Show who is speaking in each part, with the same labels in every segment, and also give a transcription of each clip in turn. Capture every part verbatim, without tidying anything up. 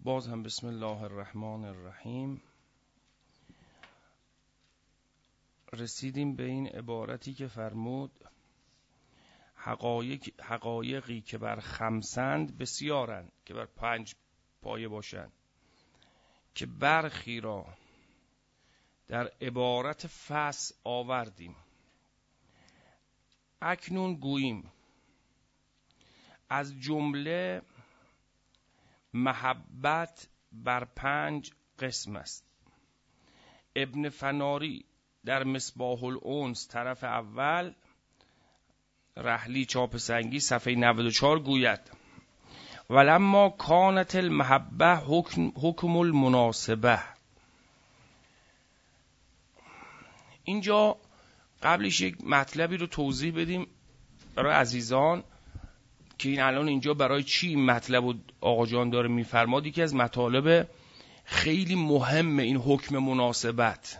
Speaker 1: باز هم بسم الله الرحمن الرحیم. رسیدیم به این عبارتی که فرمود حقایق حقایقی که بر خمسند بسیارند، که بر پنج پایه باشند، که برخی را در عبارت فصل آوردیم. اکنون گوییم از جمله محبت بر پنج قسم است. ابن فناری در مصباح الانس طرف اول، رحلی چاپ سنگی صفحه نود و چهار گوید ولما کانت المحبه حکم, حکم المناسبه. اینجا قبلش یک مطلبی رو توضیح بدیم برای عزیزان که این الان اینجا برای چی این مطلب رو آقا جان داره میفرماد. یکی از مطالب خیلی مهم این حکم مناسبت.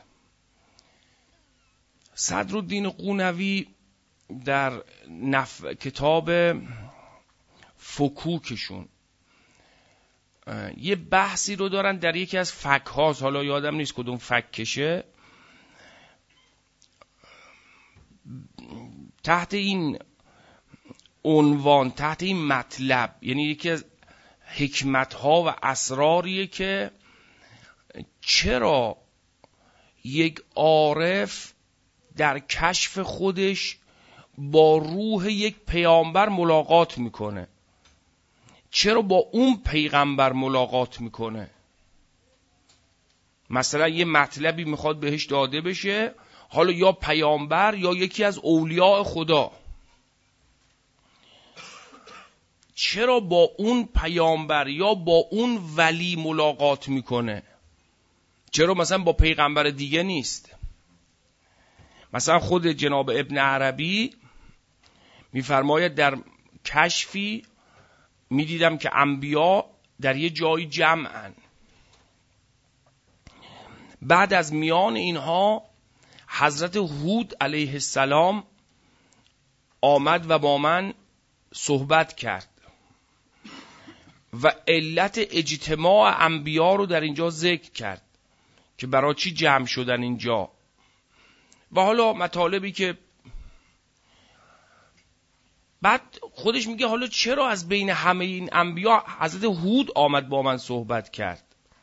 Speaker 1: صدرالدین قونوی در نف... کتاب فکوکشون یه بحثی رو دارن در یکی از فک هاست، حالا یادم نیست کدوم فکشه، تحت این عنوان، تحت این مطلب، یعنی یکی از حکمت ها و اسراریه که چرا یک عارف در کشف خودش با روح یک پیامبر ملاقات میکنه، چرا با اون پیغمبر ملاقات میکنه. مثلا یه مطلبی میخواد بهش داده بشه، حالا یا پیامبر یا یکی از اولیاء خدا، چرا با اون پیامبر یا با اون ولی ملاقات میکنه؟ چرا مثلا با پیغمبر دیگه نیست؟ مثلا خود جناب ابن عربی میفرماید در کشفی میدیدم که انبیا در یه جایی جمعن، بعد از میان اینها حضرت هود علیه السلام آمد و با من صحبت کرد و علت اجتماع انبیا رو در اینجا ذکر کرد که برای چی جمع شدن اینجا. و حالا مطالبی که بعد خودش میگه حالا چرا از بین همه این انبیا حضرت هود آمد با من صحبت کرد؟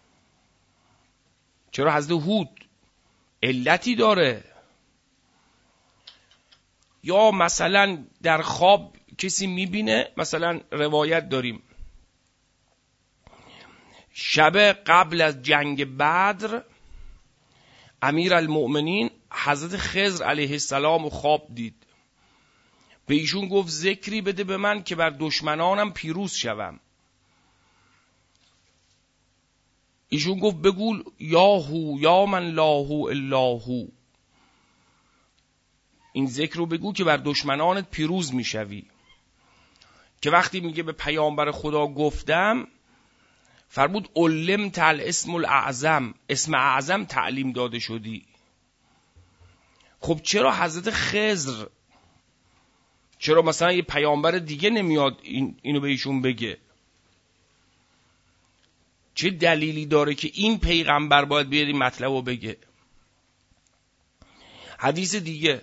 Speaker 1: چرا حضرت هود؟ علتی داره. یا مثلا در خواب کسی میبینه، مثلا روایت داریم شب قبل از جنگ بدر امیر المؤمنین حضرت خضر علیه السلام خواب دید، به ایشون گفت ذکری بده به من که بر دشمنانم پیروز شوم. ایشون گفت بگو یا هو یا من لا هو الا هو، این ذکر رو بگو که بر دشمنانت پیروز میشوی. که وقتی میگه به پیامبر خدا گفتم، فرمود علمت الاسم الاعظم، اسم اعظم تعلیم داده شدی. خب چرا حضرت خضر، چرا مثلا یه پیامبر دیگه نمیاد این اینو به ایشون بگه؟ چه دلیلی داره که این پیغمبر باید بیاد این مطلب رو بگه؟ حدیث دیگه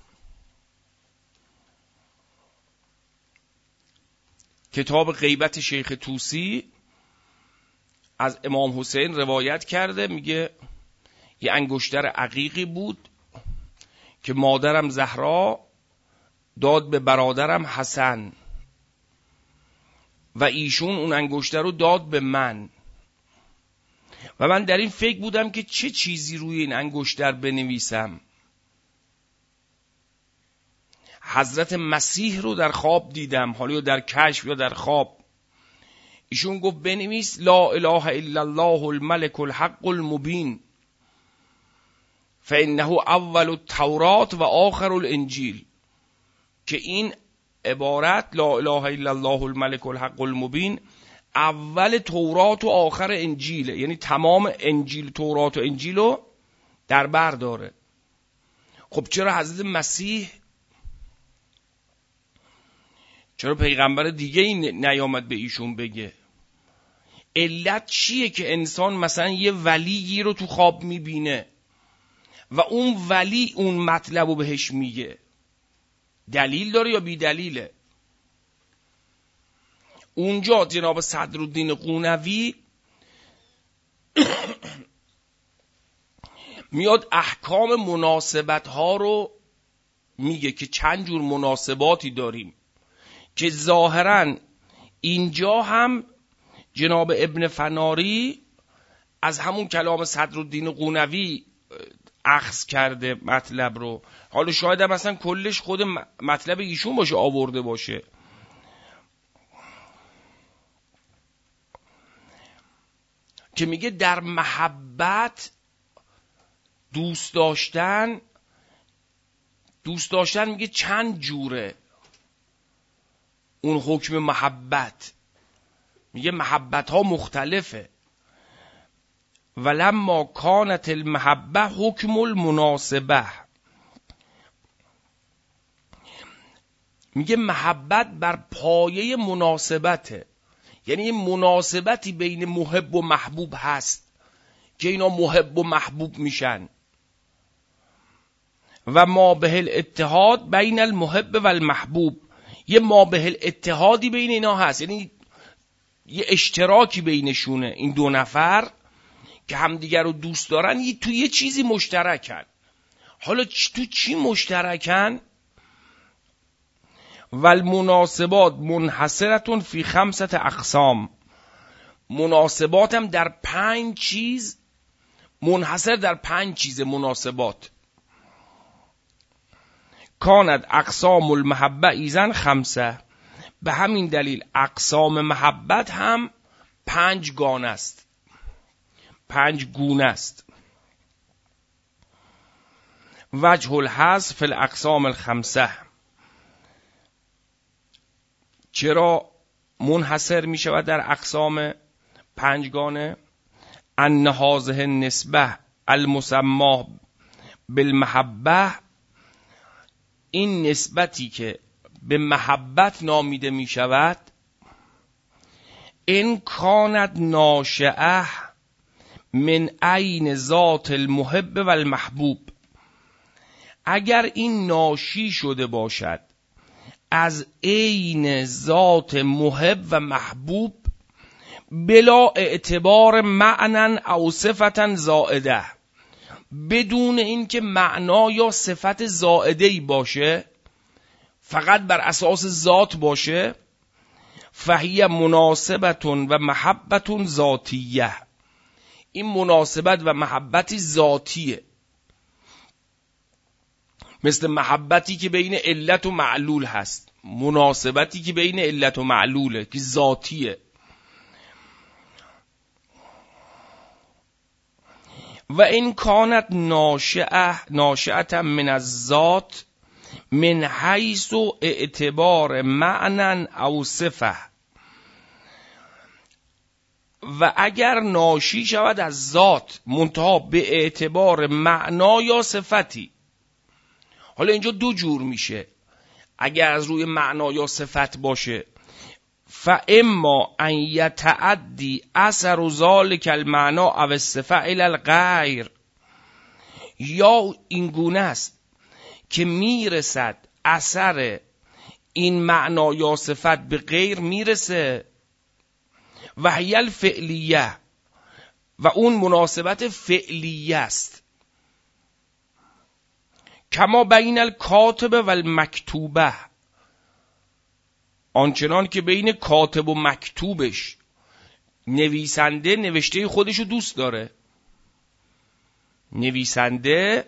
Speaker 1: کتاب غیبت شیخ طوسی از امام حسین روایت کرده، میگه یه انگشتر عقیقی بود که مادرم زهرا داد به برادرم حسن و ایشون اون انگشتر رو داد به من و من در این فکر بودم که چه چیزی روی این انگشتر بنویسم. حضرت مسیح رو در خواب دیدم، حالا یا در کشف یا در خواب. ایشون گفت بنویس لا اله الا الله الملك الحق المبین فانه اول التورات و آخر الانجیل، که این عبارت لا اله الا الله الملك الحق المبین اول تورات و آخر انجیله، یعنی تمام انجیل، تورات و انجیل رو در بر داره. خب چرا حضرت مسیح، چرا پیغمبر دیگه این نیامد به ایشون بگه؟ علت چیه که انسان مثلا یه ولیی رو تو خواب میبینه و اون ولی اون مطلب رو بهش میگه؟ دلیل داره یا بی دلیله؟ اونجا جناب صدرالدین قونوی میاد احکام مناسبت ها رو میگه که چند جور مناسباتی داریم که ظاهراً اینجا هم جناب ابن فناری از همون کلام صدرالدین قونوی اخذ کرده مطلب رو. حالا شاید هم مثلا کلش خود مطلب ایشون باشه آورده باشه. که میگه در محبت دوست داشتن دوست داشتن میگه چند جوره اون حکم محبت. میگه محبت ها مختلفه. ولما کانت المحبه حکم المناسبه. میگه محبت بر پایه مناسبته، یعنی مناسبتی بین محب و محبوب هست که اینا محب و محبوب میشن. و ما به الاتحاد بین المحب و المحبوب، یه ما به الاتحادی بین اینا هست، یعنی یه اشتراکی بینشونه. این دو نفر که همدیگر رو دوست دارن یه تو یه چیزی مشترکن. حالا تو چی مشترکن؟ والمناسبات منحصرتون فی خمسة اقسام. مناسبات هم در پنج چیز منحصر در پنج چیز مناسبات. کاند اقسام المحبه ایزن خمسه. به همین دلیل اقسام محبت هم پنج گانه است، پنج گونه است. وجه الحذف فی الاقسام الخمسه. چرا منحصر می شود در اقسام پنجگانه؟ ان هذه النسبه المسمى بالمحبه، این نسبتی که به محبت نامیده می شود، این کانت ناشئه من عین ذات المحب و المحبوب. اگر این ناشی شده باشد از عین ذات محب و محبوب بلا اعتبار معنی او صفتا زائده، بدون اینکه معنا یا صفت زائده‌ای باشه، فقط بر اساس ذات باشه، فهی مناسبتون و محبتون ذاتیه. این مناسبت و محبتی ذاتیه، مثل محبتی که بین علت و معلول هست، مناسبتی که بین علت و معلوله که ذاتیه. و این کانت ناشئه ناشئه من الذات من حیث اعتبار معنی او صفه. و اگر ناشی شود از ذات منتها به اعتبار معنا یا صفتی. حالا اینجا دو جور میشه. اگر از روی معنا یا صفت باشه، فاما ان یتعدی اثر ذلک المعنا او الصفه الی الغیر، یا این گونه است که میرسد اثر این معنا یا صفت به غیر میرسه. و هی الفعلیه، و اون مناسبت فعلیه است. کما بین الکاتب و المکتوبه، آنچنان که بین کاتب و مکتوبش، نویسنده نوشته خودشو دوست داره، نویسنده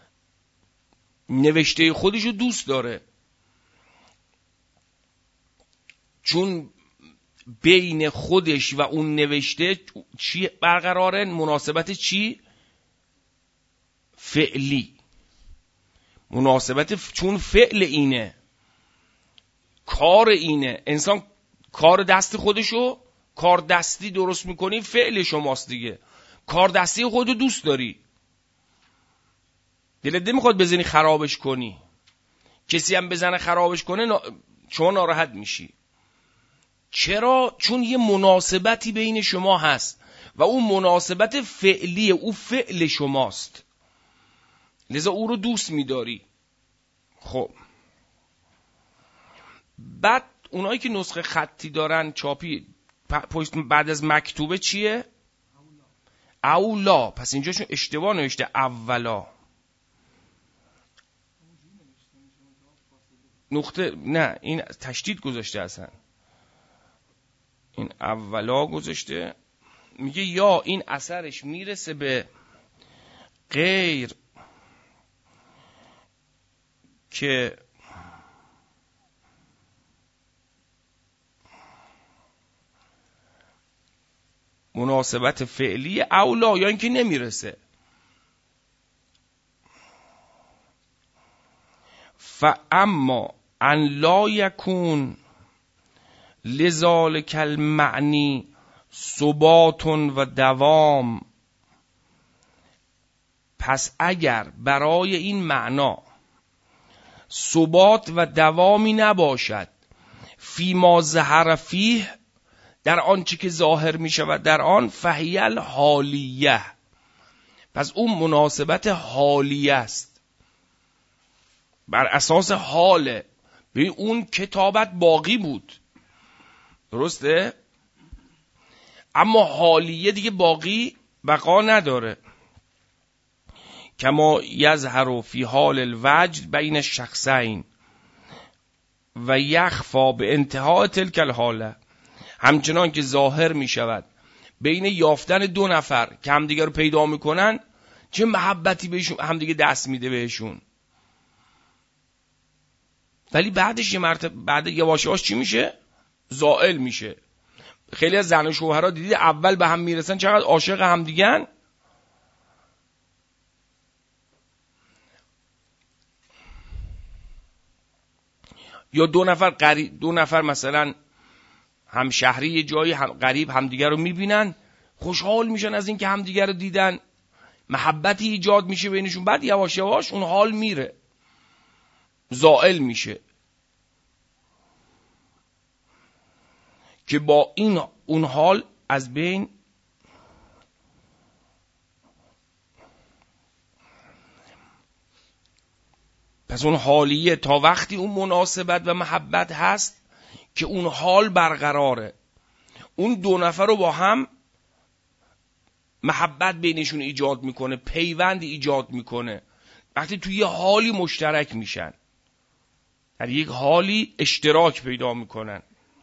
Speaker 1: نوشته خودشو دوست داره، چون بین خودش و اون نوشته چی برقراره؟ مناسبت چی؟ فعلی. مناسبت ف... چون فعل اینه، کار اینه. انسان کار دست خودشو کار دستی درست میکنی، فعل شماست دیگه. کار دستی خودتو دوست داری، دلت نمیخواد بزنی خرابش کنی. کسی هم بزنه خرابش کنه نا... شما ناراحت میشی. چرا؟ چون یه مناسبتی بین شما هست و اون مناسبت فعلیه، او فعل شماست، لذا او رو دوست می‌داری. خب بعد اونایی که نسخه خطی دارن چاپی پشت بعد از مکتوبه چیه؟ اولا. پس اینجاشون اشتباه نوشته اولا. نقطه نه، این تشدید گذاشته اصلا، این اولا گذاشته. میگه یا این اثرش میرسه به غیر که مناسبت فعلی اولا، یا اینکه نمیرسه. فاما ان لا یکون لذالک المعنی ثبات و دوام، پس اگر برای این معنا ثبات و دوامی نباشد، فی ما ظهر فیه، در آنچه که ظاهر می شود در آن، فهی الحالیه، پس اون مناسبت حالیه است، بر اساس حاله. ببین اون کتابت باقی بود، درسته؟ اما حالیه دیگه باقی بقا نداره. کما یظهر فی حال الوجد بین الشخصین و یخفا به انتهای تلک الحاله، همچنان که ظاهر می شود بین یافتن دو نفر که همدیگه رو پیدا میکنن چه محبتی بهشون همدیگه دست میده بهشون، ولی بعدش یه مرتبه بعد یواش یواش چی میشه؟ زائل میشه. خیلی از زن و شوهرها دیدید اول به هم میرسن چقدر عاشق همدیگن، یا دو نفر قریب، دو نفر مثلا هم شهری یه جایی هم قریب همدیگر رو میبینن، خوشحال میشن از این که همدیگر رو دیدن، محبتی ایجاد میشه بینشون، بعد یواش یواش اون حال میره، زائل میشه، که با این اون حال از بین پس اون حالیه تا وقتی اون مناسبت و محبت هست که اون حال برقراره، اون دو نفر رو با هم محبت بینشون ایجاد میکنه، پیوند ایجاد میکنه، وقتی توی یه حالی مشترک میشن، در یک حالی اشتراک پیدا میکنن.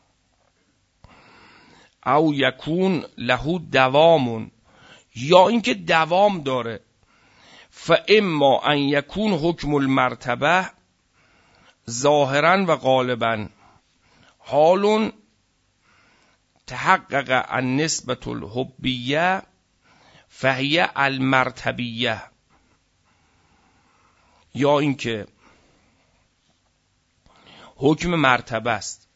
Speaker 1: او یکون له دوامون، یا اینکه دوام داره. فاما ان یکون حکم المرتبه ظاهرا و غالبا حال تحقق النسبة الحبیه فهی المرتبیه، یا اینکه حکم مرتبه است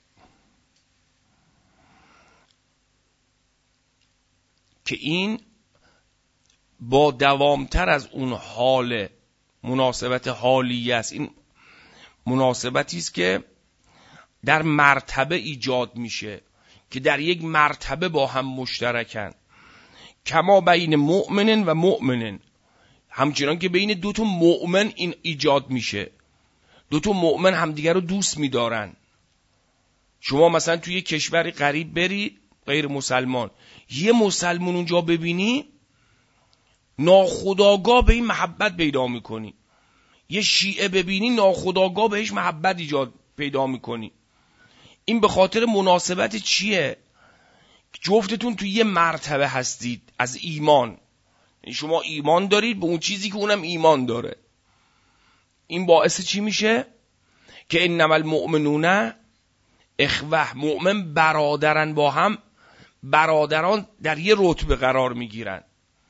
Speaker 1: که این با دوامتر از اون حال مناسبت حالیه است، این مناسبتی است که در مرتبه ایجاد میشه، که در یک مرتبه با هم مشترکن. کما بین مؤمن و مؤمن، همچنان که بین دو تا مؤمن این ایجاد میشه، دو تا مؤمن همدیگر رو دوست میدارن. شما مثلا توی یک کشوری غریب بری غیر مسلمان، یه مسلمان اونجا ببینی ناخودآگاه به این محبت پیدا میکنی، یه شیعه ببینی ناخودآگاه بهش محبت ایجاد پیدا میکنی. این به خاطر مناسبت چیه؟ جفتتون توی یه مرتبه هستید از ایمان، شما ایمان دارید به اون چیزی که اونم ایمان داره. این باعث چی میشه؟ که انما المؤمنون اخوه، مؤمن برادرن، با هم برادران در یه رتبه قرار میگیرن.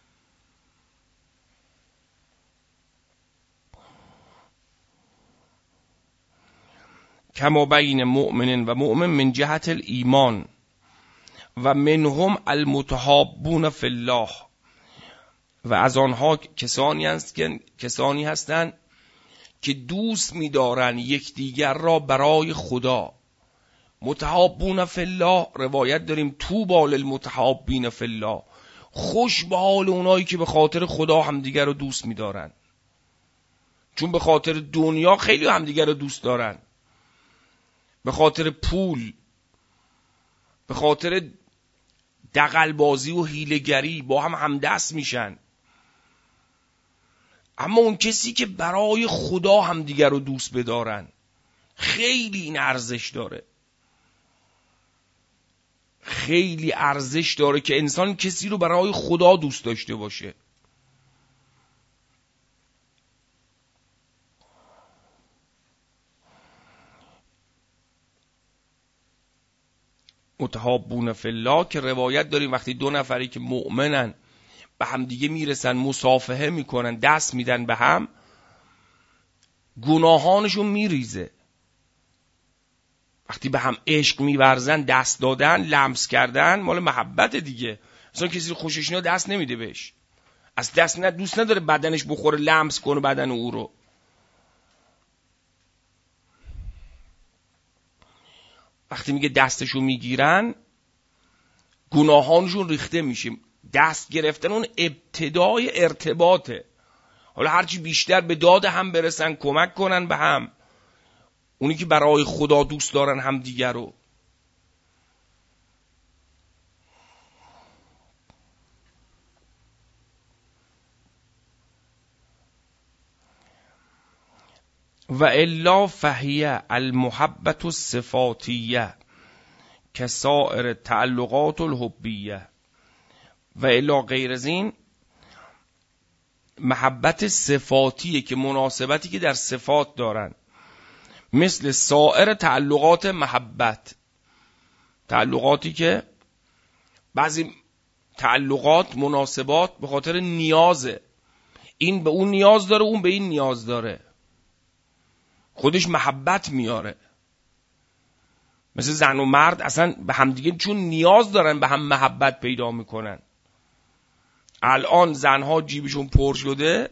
Speaker 1: کما بین مؤمن و مؤمن من جهت الایمان و منهم المتحابون فی الله، و از آنها کسانی هست که کسانی هستند که دوست می‌دارن یکدیگر را برای خدا. متحابون فی الله، روایت داریم طوبی للمتحابین فی الله، خوش به حال اونایی که به خاطر خدا همدیگر رو دوست می‌دارن. چون به خاطر دنیا خیلی همدیگر رو دوست دارن، به خاطر پول، به خاطر دغل‌بازی و حیله‌گری با هم همدست میشن. اما اون کسی که برای خدا همدیگر رو دوست بدارن، خیلی این ارزش داره، خیلی ارزش داره که انسان کسی رو برای خدا دوست داشته باشه. متحابون فی الله که روایت داریم وقتی دو نفری که مؤمنن به هم دیگه میرسن، مصافحه میکنن، دست میدن به هم، گناهانشون میریزه. وقتی به هم عشق میورزن، دست دادن، لمس کردن، مال محبت دیگه. مثلا کسی خوشش نیاد دست نمیده بهش، از دست نه دوست نداره بدنش بخوره، لمس کنه بدن او رو. وقتی میگه دستشو میگیرن، گناهانشون ریخته میشه. دست گرفتن اون ابتدای ارتباطه. حالا هرچی بیشتر به داد هم برسن، کمک کنن به هم، اونی که برای خدا دوست دارن هم دیگر رو. و الا فهیه المحبت الصفاتیه کسائر تعلقات الحبیه. و الا غیر از این، محبت صفاتیه که مناسبتی که در صفات دارن، مثل سایر تعلقات محبت، تعلقاتی که بعضی تعلقات مناسبات به خاطر نیازه، این به اون نیاز داره، اون به این نیاز داره، خودش محبت میاره. مثل زن و مرد اصلا به همدیگه چون نیاز دارن به هم محبت پیدا میکنن. الان زنها جیبشون پر شده،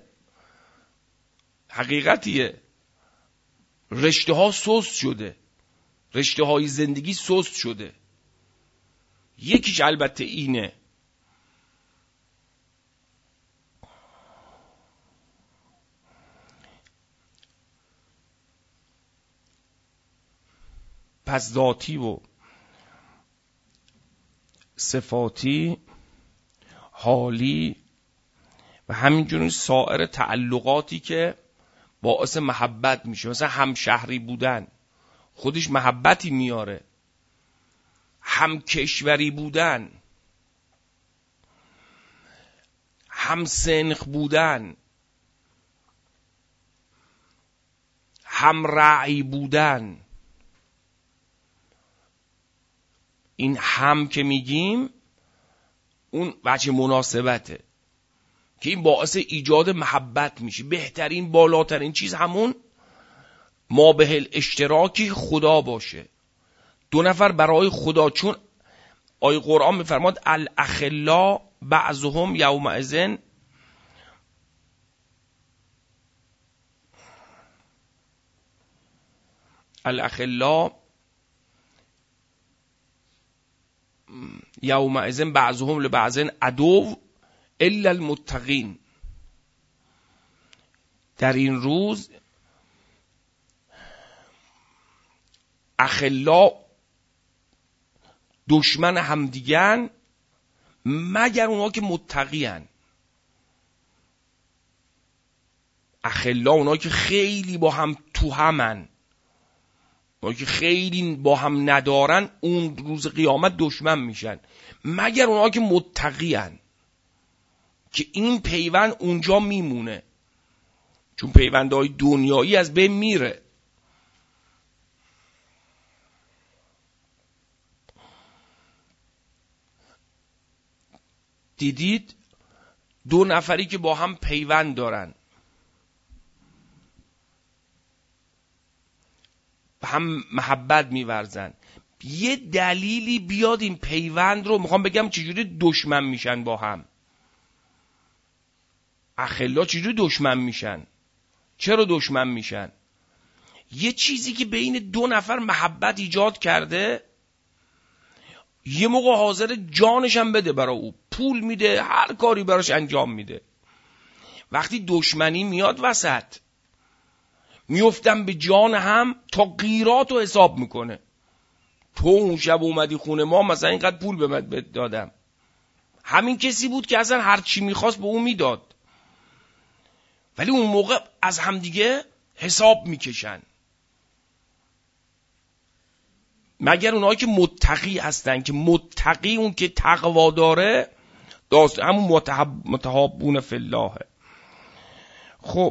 Speaker 1: حقیقتیه، رشته ها سست شده، رشته های زندگی سست شده. یکیش البته اینه. پس ذاتی و صفاتی، حالی و همینجوری سایر تعلقاتی که باعث محبت میشه. مثلا همشهری بودن خودش محبتی میاره، هم کشوری بودن، هم سنخ بودن، هم رأی بودن. این هم که میگیم اون وجه مناسبته که این باعث ایجاد محبت میشه. بهترین بالاترین چیز همون ما به الاشتراکی خدا باشه، دو نفر برای خدا. چون آیه قرآن میفرماد الاخلا بعضهم یومئذ، الاخلا یومئذ بعضهم لبعض عدو الا المتقین. در این روز اخلا دشمن همدیگن مگر اونها که متقین. اخلا اونها که خیلی با هم تو همن، اونها که خیلی با هم ندارن، اون روز قیامت دشمن میشن، مگر اونها که متقین، که این پیوند اونجا میمونه. چون پیوندهای دنیایی از بین میره. دیدید دو نفری که با هم پیوند دارن، هم محبت میورزن، یه دلیلی بیاد این پیوند رو، میخوام بگم چجوری دشمن میشن با هم. اخلا چجوری دشمن میشن؟ چرا دشمن میشن؟ یه چیزی که بین دو نفر محبت ایجاد کرده یه موقع حاضر جانش هم بده برای او، پول میده، هر کاری براش انجام میده. وقتی دشمنی میاد وسط میفتن به جان هم تا قیرات رو حساب میکنه. تو اون شب اومدی خونه ما مثلا اینقدر پول به من دادم. همین کسی بود که اصلا هر چی میخواست به اون میداد، ولی اون موقع از همدیگه حساب میکشن. مگر اونایی که متقی هستن، که متقی اون که تقوا داره داست همون متحب متحابون فی الله. خب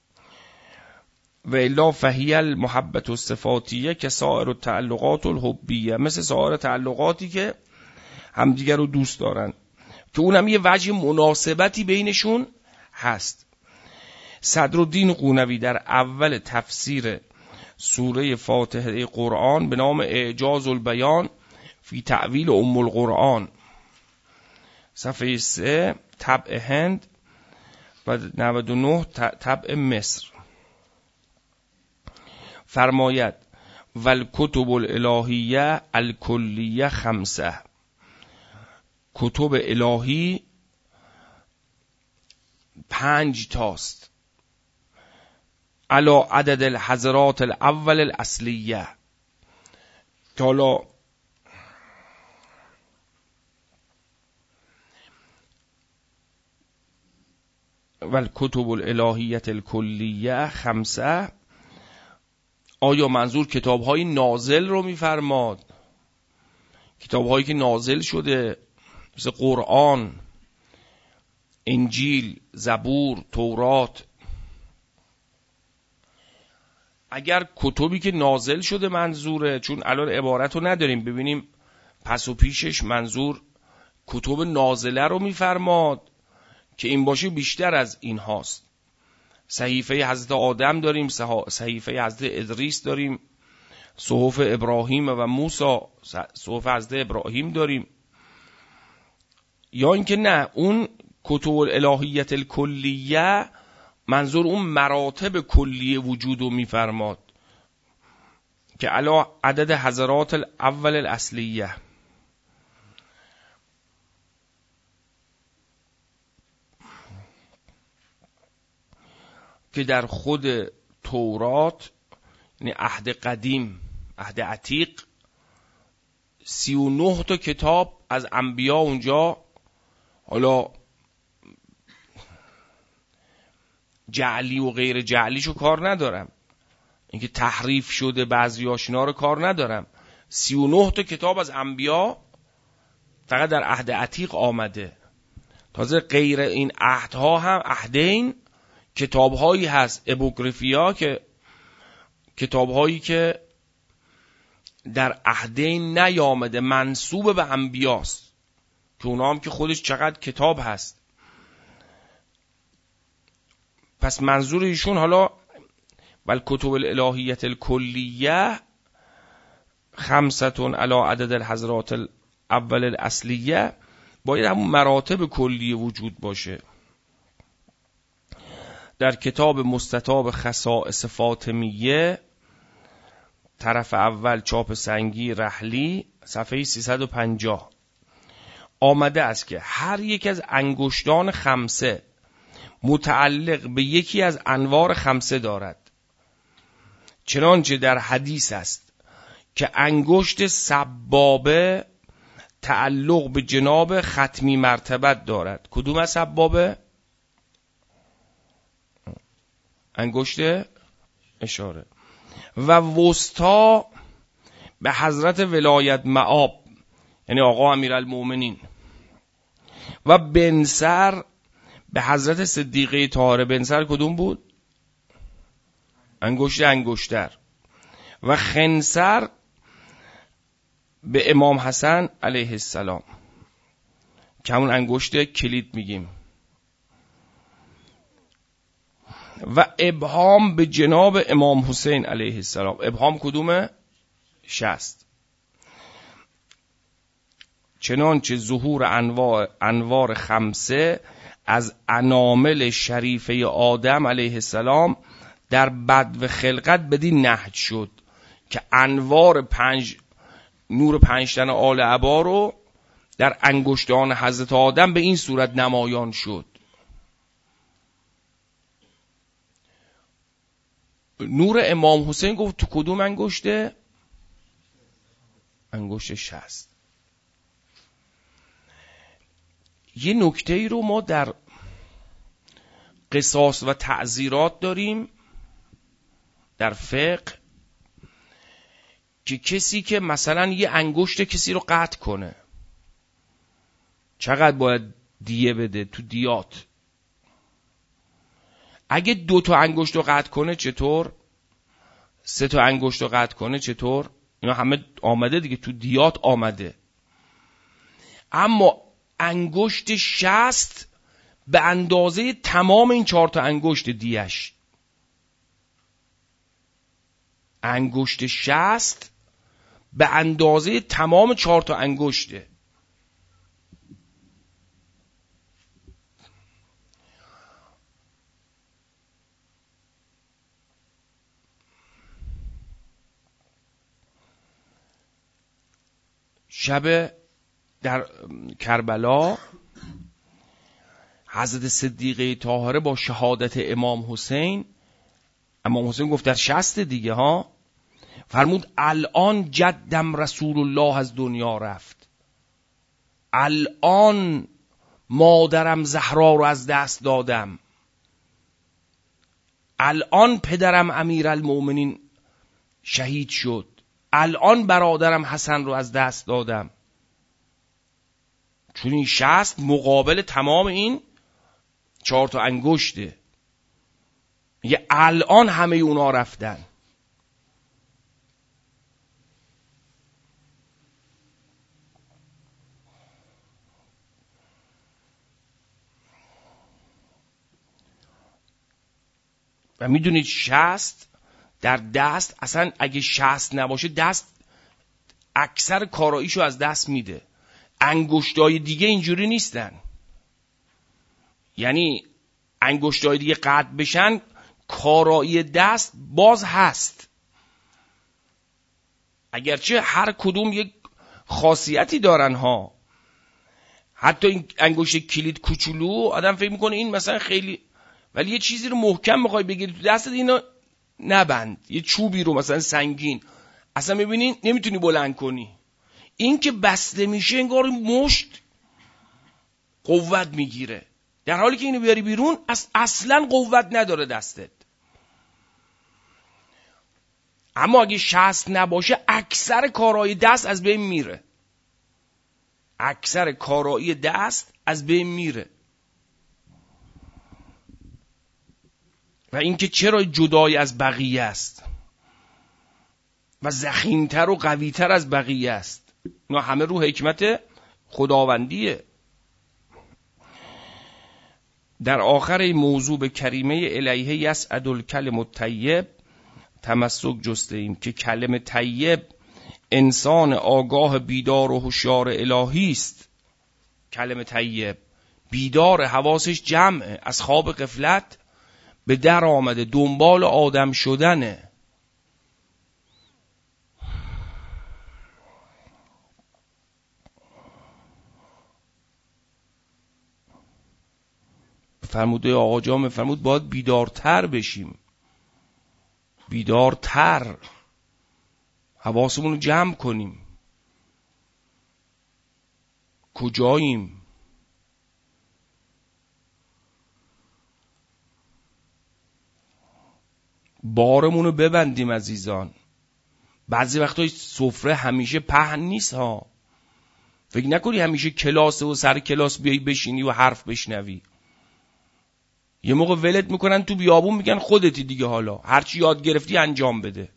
Speaker 1: و الا فهی المحبت الصفاتیه که سایر التعلقات الحبیه، مثل سایر تعلقاتی که همدیگر رو دوست دارن، که اونم یه وجه مناسبتی بینشون هست. صدرالدین قونوی در اول تفسیر سوره فاتحه قرآن به نام اعجاز البیان فی تعویل ام القرآن، صفحه سه، طبع هند و نود و نه طبع مصر، فرماید والکتب الالهیه الکلیه خمسه، کتب الهی پنج تاست، علا عدد الحضرات الاول الاصلیه، که حالا والکتب الالهیه الکلیه خمسه، آیا منظور کتاب‌های نازل رو می‌فرماد؟ کتاب‌هایی که نازل شده مثل قرآن، انجیل، زبور، تورات. اگر کتبی که نازل شده منظوره، چون الان عبارت رو نداریم ببینیم پس و پیشش منظور کتب نازله رو می‌فرماد که این باشه بیشتر از این هاست. صحیفه حضرت آدم داریم، صحیفه حضرت ادریس داریم، صحف ابراهیم و موسی، صحف حضرت ابراهیم داریم. یا اینکه نه، اون کتب الالهیت الکلیه منظور اون مراتب کلیه وجود رو میفرماد که علا عدد حضرات الاول الاصلیه. که در خود تورات، یعنی عهد قدیم، عهد عتیق، سی و نه تا کتاب از انبیا اونجا، حالا جعلی و غیر جعلیشو کار ندارم، اینکه تحریف شده بعضیاش اینا رو کار ندارم، سی و نه تا کتاب از انبیا فقط در عهد عتیق آمده. تازه غیر این عهدها هم عهدین کتاب‌هایی هست، اپوکریفیا، که کتاب‌هایی که در عهدین نیامده، منسوب به انبیاست، که اونا هم که خودش چقدر کتاب هست. پس منظور ایشون حالا والکتب الالهیت الکلیه خمستون علی عدد الحضرات الاول الاصلیه، باید همون مراتب کلیه وجود باشه. در کتاب مستطاب خصائص فاطمیه طرف اول، چاپ سنگی رحلی، صفحه سیصد و پنجاه آمده است که هر یک از انگشتان خمسه متعلق به یکی از انوار خمسه دارد. چنانچه در حدیث است که انگشت سبابه تعلق به جناب ختمی مرتبت دارد. کدوم از سبابه؟ انگشت اشاره. و وسطا به حضرت ولایت مآب، یعنی آقا امیرالمومنین. و بنسر به حضرت صدیقه طاهره. بنسر کدوم بود؟ انگشت انگشتر. و خنسر به امام حسن علیه السلام، که همون انگشت کلید میگیم. و ابهام به جناب امام حسین علیه السلام. ابهام کدومه؟ شست. چنانچه ظهور انوار, انوار خمسه از انامل شریفه آدم علیه السلام در بدو خلقت بدین نهج شد که انوار پنج نور پنج تن آل عبا رو در انگشتان حضرت آدم به این صورت نمایان شد. نور امام حسین گفت تو کدوم انگشته؟ انگشت شست. یه نکته ای رو ما در قصاص و تعزیرات داریم در فقه، که کسی که مثلا یه انگشت کسی رو قطع کنه چقدر باید دیه بده تو دیات؟ اگه دو تا انگشت رو قطع کنه چطور؟ سه تا انگشت رو قطع کنه چطور؟ اینا همه آمده دیگه، تو دیات آمده. اما انگشت شست به اندازه تمام این چهار تا انگشت دیش. انگشت شست به اندازه تمام چهار تا انگشته. شب در کربلا حضرت صدیقه طاهره با شهادت امام حسین، امام حسین گفت در شست دیگه ها، فرمود الان جدم رسول الله از دنیا رفت، الان مادرم زهرا رو از دست دادم، الان پدرم امیرالمومنین شهید شد، الان برادرم حسن رو از دست دادم. چون این شست مقابل تمام این چهار تا انگشته، یه الان همه اونا رفتن. و میدونید شست در دست اصلا اگه شست نباشه دست اکثر کاراییشو از دست میده. انگشتای دیگه اینجوری نیستن، یعنی انگشتای دیگه قطع بشن کارایی دست باز هست، اگرچه هر کدوم یک خاصیتی دارن ها. حتی این انگشت کلید کوچولو آدم فکر میکنه این مثلا خیلی، ولی یه چیزی رو محکم میخوای بگیری تو دستت اینو نبند، یه چوبی رو مثلا سنگین اصلا میبینین نمیتونی بلند کنی. این که بسته میشه انگار مشت قوت میگیره، در حالی که اینو بیاری بیرون اصلا قوت نداره دستت. اما اگه شست نباشه اکثر کارایی دست از بین میره، اکثر کارایی دست از بین میره. و اینکه چرا جدای از بقیه است و ضخیم‌تر و قوی‌تر از بقیه است، اینا همه رو حکمت خداوندیه. در آخر این موضوع به کریمه الیه یسعد الکلم الطیب تمسک جسته ایم که کلمه طیب انسان آگاه بیدار و هوشیار الهی است. کلمه طیب بیدار، حواسش جمعه، از خواب غفلت به در آمده، دنبال آدم شدنه. فرموده آقا جان میفرمود باید بیدارتر بشیم، بیدارتر حواسمون رو جمع کنیم. کجاییم؟ بارمون رو ببندیم عزیزان. بعضی وقتا سفره همیشه پهن نیست ها. فکر نکنی همیشه کلاس و سر کلاس بیایی بشینی و حرف بشنوی. یه موقع ولت میکنن تو بیابون، میگن خودتی دیگه، حالا هرچی یاد گرفتی انجام بده.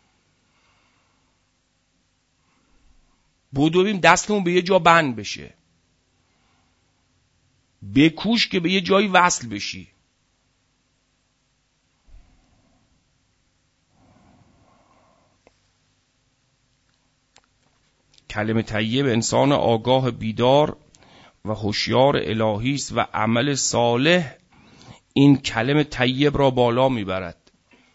Speaker 1: بودو بیم دستمون به یه جا بند بشه، بکوش که به یه جایی وصل بشی. کلمه طیب انسان آگاه بیدار و هوشیار الهی است و عمل صالح این کلمه طیب را بالا میبرد.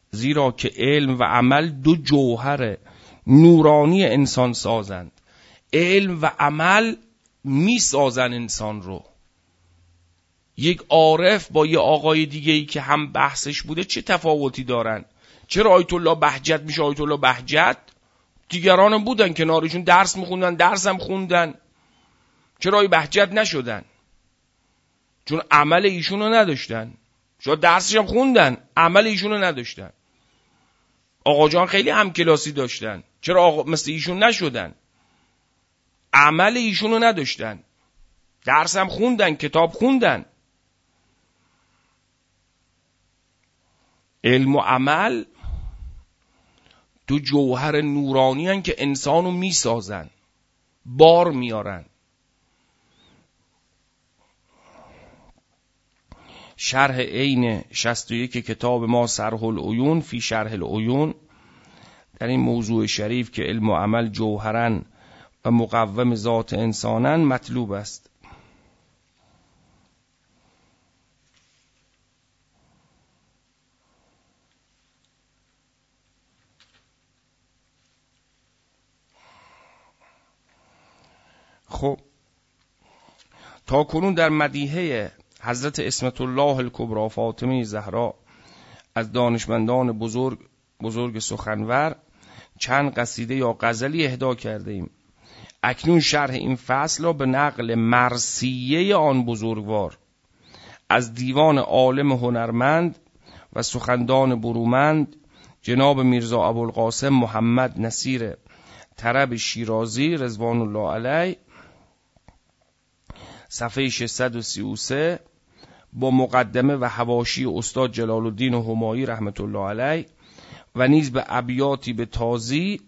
Speaker 1: زیرا که علم و عمل دو جوهر نورانی انسان سازند. علم و عمل می سازن انسان رو. یک عارف با یه آقای دیگه ای که هم بحثش بوده چه تفاوتی دارن؟ چرا آیت الله بهجت میشه آیت الله بهجت؟ دیگران بودن کنارشون درس میخوندن، درس هم خوندن. چرا آیت بهجت نشدن؟ چون عمل ایشونو نداشتن. شاید درسش هم خوندن، عمل ایشونو نداشتن. آقا جان خیلی همکلاسی داشتن، چرا آقا مثل ایشون نشدن؟ عمل ایشونو نداشتن. درس هم خوندن، کتاب خوندن. علم و عمل دو جوهر نورانی هن که انسانو میسازن، بار میارن. شرح عین شصت و یک کتاب ما صرح العیون فی شرح العیون در این موضوع شریف که علم و عمل جوهرن و مقوم ذات انسانن مطلوب است. خب تا کنون در مدیحه حضرت اسمت الله الکبری فاطمه زهرا از دانشمندان بزرگ بزرگ سخنور چند قصیده یا غزلی اهدا کرده ایم. اکنون شرح این فصل را به نقل مرثیه آن بزرگوار از دیوان عالم هنرمند و سخندان برومند جناب میرزا ابوالقاسم محمد نصیر طرب شیرازی رضوان الله علیه صفحه ششصد و سی و سه با مقدمه و حواشی استاد جلال الدین همایی رحمت الله علیه و نیز به ابیاتی به تازی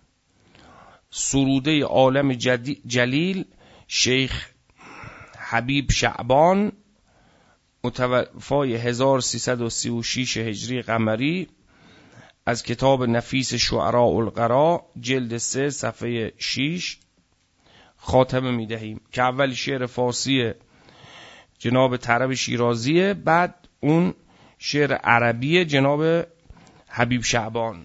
Speaker 1: سروده عالم جلیل شیخ حبیب شعبان متوفای هزار و سیصد و سی و شش هجری قمری از کتاب نفیس شعراء القرا جلد سه صفحه شش خاتمه می دهیم که اول شعر فارسی جناب طرب شیرازیه، بعد اون شعر عربی جناب حبیب شعبان.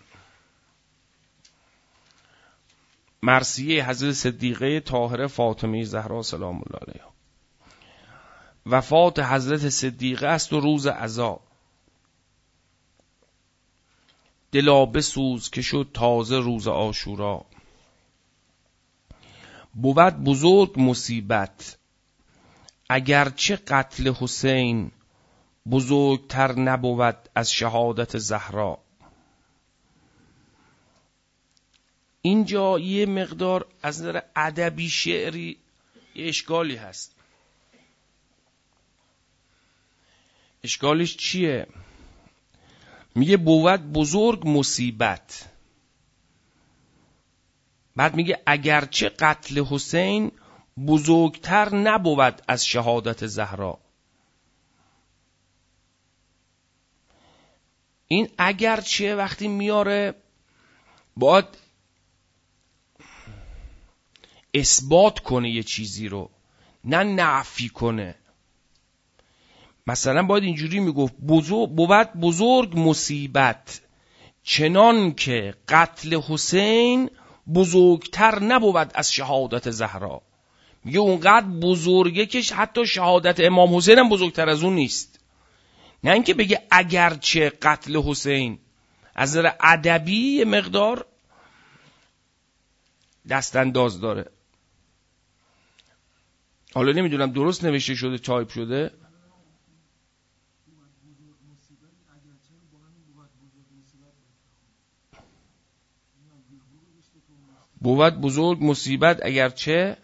Speaker 1: مرثیه حضرت صدیقه طاهره فاطمه زهرا سلام الله علیها. وفات حضرت صدیقه است و روز عزا. دلا بسوز که شد تازه روز عاشورا. بود بزرگ مصیبت اگرچه قتل حسین بزرگتر نبود از شهادت زهرا. اینجا یه مقدار از نظر ادبی شعری یه اشکالی هست. اشکالش چیه؟ میگه بود بزرگ مصیبت، بعد میگه اگرچه قتل حسین بزرگتر نبود از شهادت زهرا. این اگرچه وقتی میاره باید اثبات کنه یه چیزی رو، نه نفی کنه. مثلا باید اینجوری میگفت بزرگ بود بزرگ مصیبت چنان که قتل حسین بزرگتر نبود از شهادت زهرا. میگه اونقدر بزرگه که حتی شهادت امام حسین هم بزرگتر از اون نیست. نه اینکه بگه اگرچه قتل حسین. از نظر ادبی مقدار دست انداز داره. حالا نمیدونم درست نوشته شده تایپ شده. بود بزرگ مصیبت اگرچه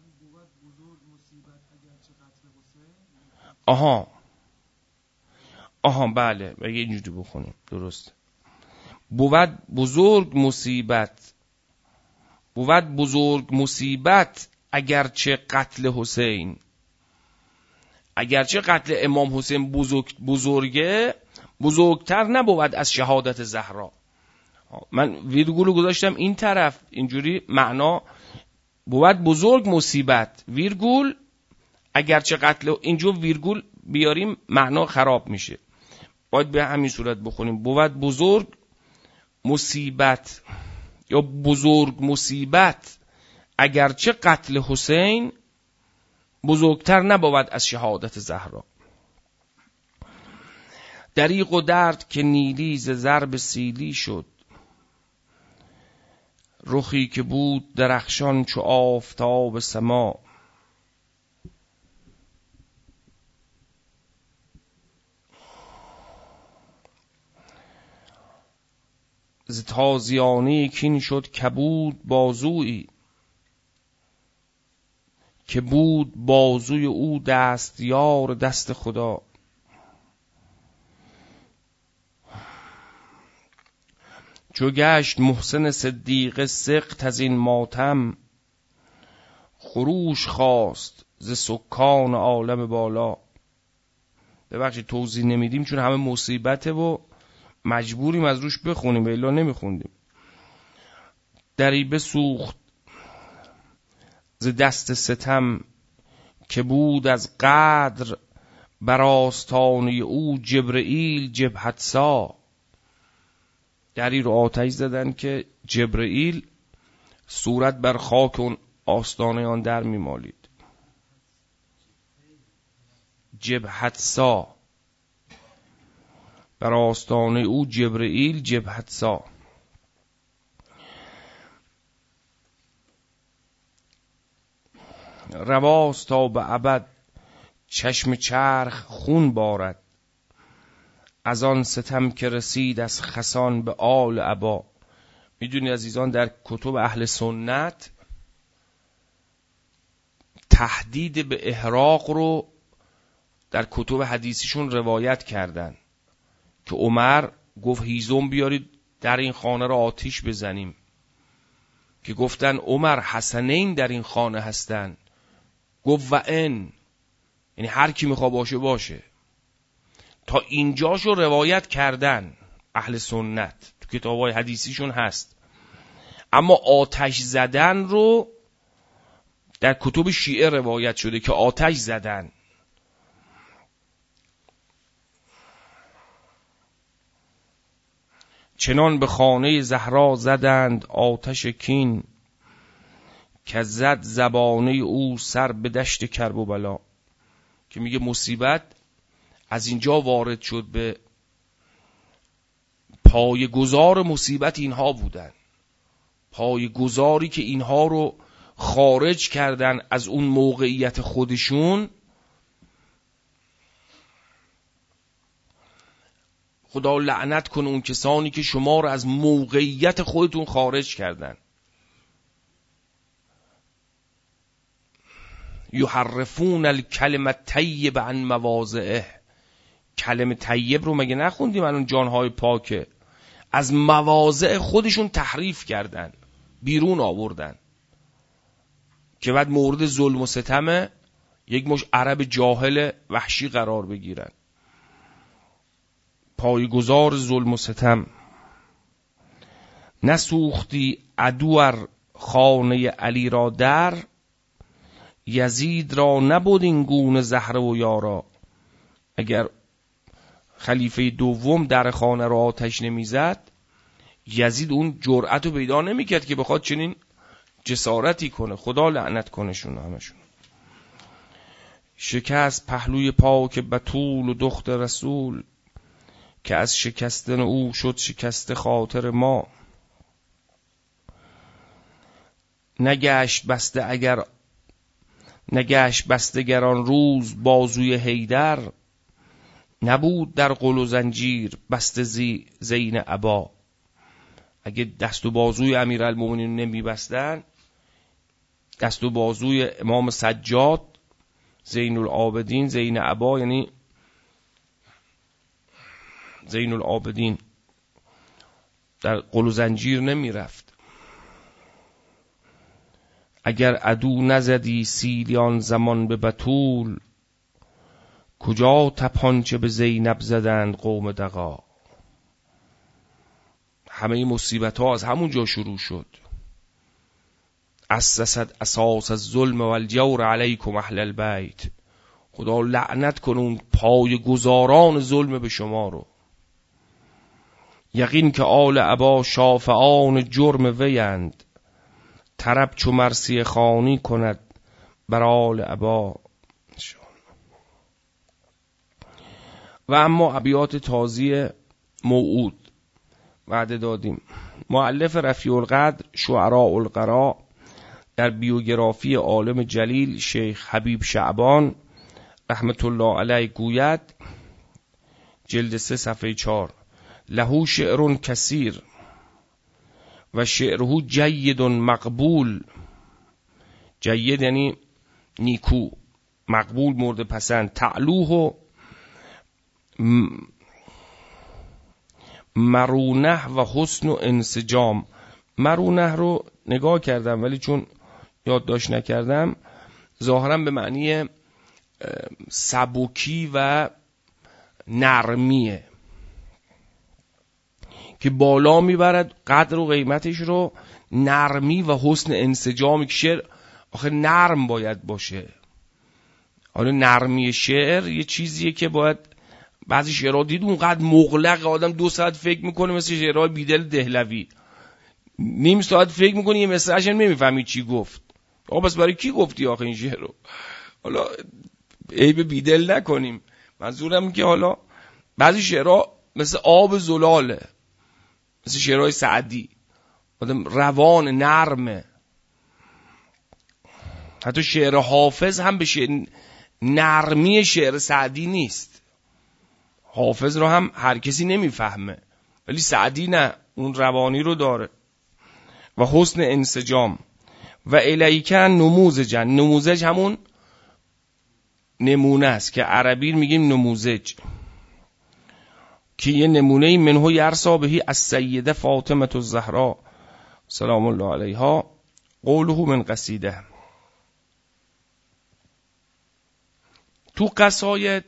Speaker 1: آها آها بله بگه اینجوری بخونیم درست. بود بزرگ مصیبت بود بزرگ مصیبت اگرچه قتل حسین. اگرچه قتل امام حسین بزرگ بزرگه بزرگتر نبود از شهادت زهرا. من ویرگول گذاشتم این طرف اینجوری معنا بود بزرگ مصیبت ویرگول اگرچه قتل، اینجور ویرگول بیاریم معنا خراب میشه. باید به همین صورت بخونیم. بود بزرگ مصیبت یا بزرگ مصیبت اگرچه قتل حسین بزرگتر نبود از شهادت زهرا. دریغ و درد که نیلی ز ضرب سیلی شد، رخی که بود درخشان چو آفتاب سما. ز تازیانه کین شد کبود بازویی، که بود بازوی او دستیار دست خدا. چو گشت محسن صدیقه سقط از این ماتم، خروش خواست ز سکان عالم بالا. ببخشید توضیح نمیدیم چون همه مصیبته و مجبوریم از روش بخونیم، الا نمیخوندیم. دریبه سوخت ز دست ستم، که بود از قدر بر آستانه او جبرئیل جبهت سا. دری رو آتش زدن که جبرئیل صورت بر خاک اون آستانه آن در میمالید. جبهت سا، بر آستانه او جبرئیل جبهت سا. رواست تا به ابد چشم چرخ خون بارد، از آن ستم که رسید از خسان به آل عبا. میدونی عزیزان در کتب اهل سنت تهدید به احراق رو در کتب حدیثیشون روایت کردن که عمر گفت هیزم بیارید در این خانه را آتیش بزنیم، که گفتن عمر حسنین در این خانه هستن، گفت و ان، یعنی هر کی میخوا باشه باشه. تا اینجاشو روایت کردن اهل سنت، تو کتابای حدیثیشون هست. اما آتش زدن رو در کتب شیعه روایت شده که آتش زدن. چنان به خانه زهرا زدند آتش کین، که زد زبانه او سر به دشت کرب و بلا. که میگه مصیبت از اینجا وارد شد، به پای گذار مصیبت اینها بودن، پای گذاری که اینها رو خارج کردن از اون موقعیت خودشون. خدا لعنت کنه اون کسانی که شما رو از موقعیت خودتون خارج کردن. یحرفون الکلمه الطیب عن مواضعه. کلمه طیب رو مگه نخوندیم الان جانهای پاکه؟ از مواضع خودشون تحریف کردن، بیرون آوردن، که بعد مورد ظلم و ستم یک مش عرب جاهل وحشی قرار بگیرن. پایگزار ظلم و ستم. نسوختی عدوار خانه علی را در، یزید را نبود این گونه زهره و یارا. اگر خلیفه دوم در خانه را آتش نمیزد، یزید اون جرأت رو پیدا نمیکرد که بخواد چنین جسارتی کنه. خدا لعنت کنه شون همشون. شکست پهلوی پاک بتول و دخت رسول، که از شکستن او شد شکست خاطر ما. نگشت بسته اگر نگشت بسته گران روز بازوی حیدر، نبود در قل و زنجیر بسته زی زین ابا. اگه دست و بازوی امیرالمومنین نمی بستن، دست و بازوی امام سجاد زین العابدین، زین ابا یعنی زین العابدین، در قل و زنجیر نمی رفت. اگر عدو نزدی سیلیان زمان به بتول، کجا تپانچه به زینب زدند قوم دغا. همه مصیبت ها از همون جا شروع شد. اسست اساس الظلم والجور علیکم اهل البیت. خدا لعنت کنه اون پای گزاران ظلم به شما رو. یقین که آل ابا شافعان جرم ویند، طرب چو مرسی خانی کند بر آل ابا. و اما ابیات تازی موعود وعده دادیم. مؤلف رفیع القدر شعراء القرا در بیوگرافی عالم جلیل شیخ حبیب شعبان رحمت الله علیه گوید، جلد سه صفحه چار: لهو شعر کثیر و شعره جید مقبول. جید یعنی نیکو، مقبول مورد پسند. تعلوه مرونه و حسن و انسجام. مرونه رو نگاه کردم ولی چون یادداشت نکردم، ظاهرا به معنی سبکی و نرمیه که بالا میبرد قدر و قیمتش رو. نرمی و حسن انسجامی که شعر آخه نرم باید باشه. حالا نرمی شعر یه چیزیه که باید، بعضی شعرها دید اونقدر مغلق آدم دو ساعت فکر میکنه، مثل شعرهای بیدل دهلوی نیم ساعت فکر میکنی یه مسئله نمیفهمی چی گفت. آقا بس برای کی گفتی آخه این شعر رو؟ حالا عیب بیدل نکنیم، منظورم که حالا بعضی شعرها مثل آب زلاله، مثل شعرهای سعدی، آدم روان نرمه. حتی شعر حافظ هم به شعر نرمی شعر سعدی نیست. حافظ رو هم هر کسی نمیفهمه ولی سعدی نه، اون روانی رو داره. و حسن انسجام. و الیکن نموذجن. نموذج همون نمونه است که عربی میگیم نموذج، که یه نمونه منه یرسا بهی از سیده فاطمه الزهرا سلام الله علیها قوله من قصیده. تو قصاید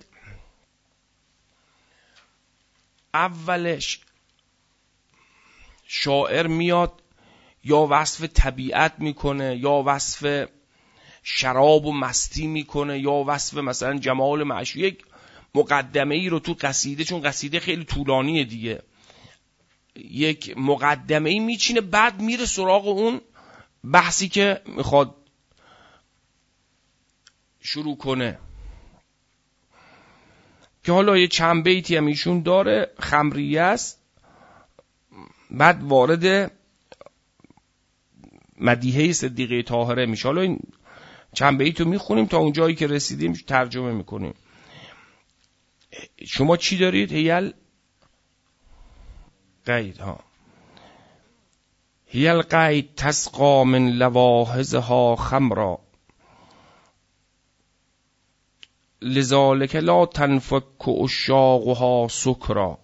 Speaker 1: اولش شاعر میاد یا وصف طبیعت میکنه، یا وصف شراب و مستی میکنه، یا وصف مثلا جمال معشوق. یک مقدمه ای رو تو قصیده، چون قصیده خیلی طولانیه دیگه، یک مقدمه ای میچینه، بعد میره سراغ اون بحثی که میخواد شروع کنه. که حالا یه چند بیتی هم ایشون داره، خمریه است، بعد وارد مدیحه صدیقه طاهره میشه. حالا این چند بیتو میخونیم تا اون جایی که رسیدیم ترجمه میکنیم. شما چی دارید؟ هیل قید ها هیل قید تسقا من لواحظها خمرا لذالک لا تنفک اشاقها سکرا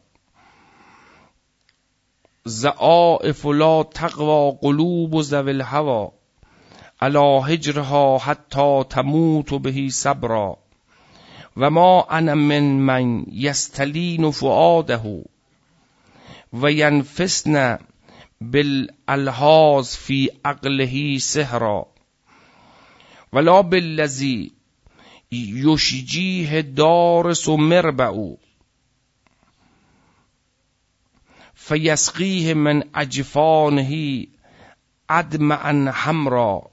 Speaker 1: زعائف لا تقوى قلوب ذوی الهوى علی هجرها حتی تموت به صبرا و ما انا من من یستلین فؤاده و ینفسن بالالحاظ فی عقله سحرا ولا بالذی یشجیه دارس و مربعو فیسقیه من اجفانه ادمعا حمرا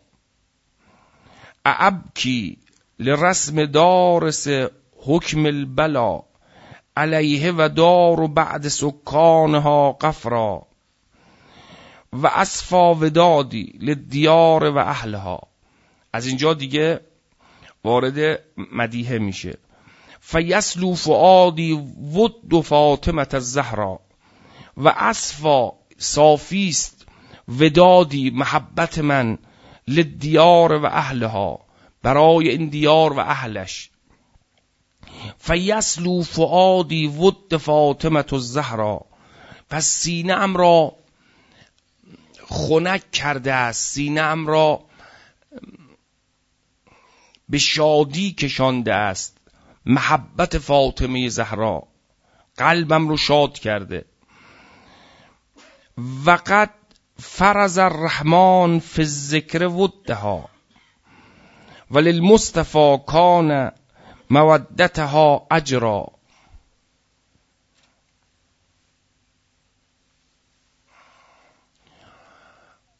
Speaker 1: اعبکی لرسم دارس حکم البلا علیه و دار بعد سکانها قفرا و اصفا ودادی لدیار و اهلها. از اینجا دیگه وارد مدیحه میشه. فیسلو فؤادی ود فاطمه الزهرا و اصفا صافیست ودادی محبت من لدیار و اهلها برای این دیار و اهلش. فیسلو فؤادی ود فاطمه الزهرا، پس سینه ام را خنک کرده است، سینه ام را به شادی کشانده است محبت فاطمه زهرا، قلبم رو شاد کرده. وقد فرض الرحمن فی الذکر ودها وللمصطفى کان مودتها اجرا.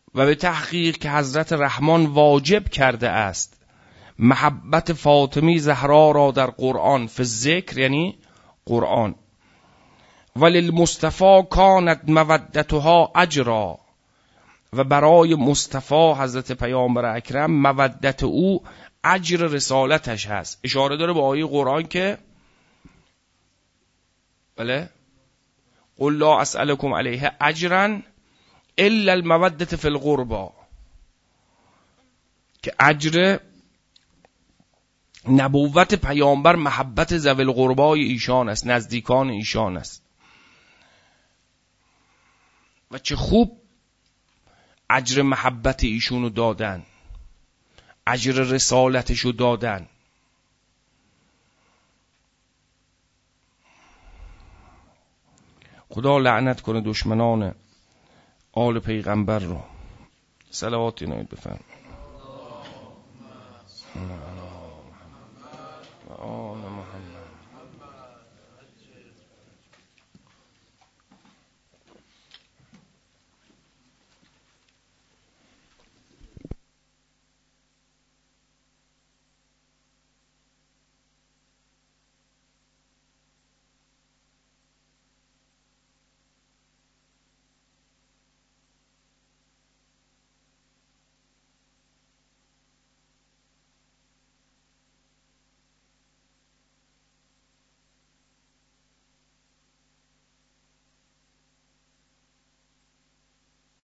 Speaker 1: و به تحقیق که حضرت رحمان واجب کرده است محبت فاطمی زهرا را در قرآن، فی الذکر یعنی قرآن، وللمصطفی کانت مودتها اجرا، و برای مصطفی حضرت پیامبر اکرم مودت او اجر رسالتش هست. اشاره داره به آیه قرآن که بله قل لا اسألكم علیه اجرا الا المودة فی القربا، که اجر نبوت پیامبر محبت ذوی القربای ایشان است، نزدیکان ایشان است. و چه خوب اجر محبت ایشونو دادن، اجر رسالتشو دادن. خدا لعنت کنه دشمنان آل پیغمبر رو. صلوات اینایت بفرمایید.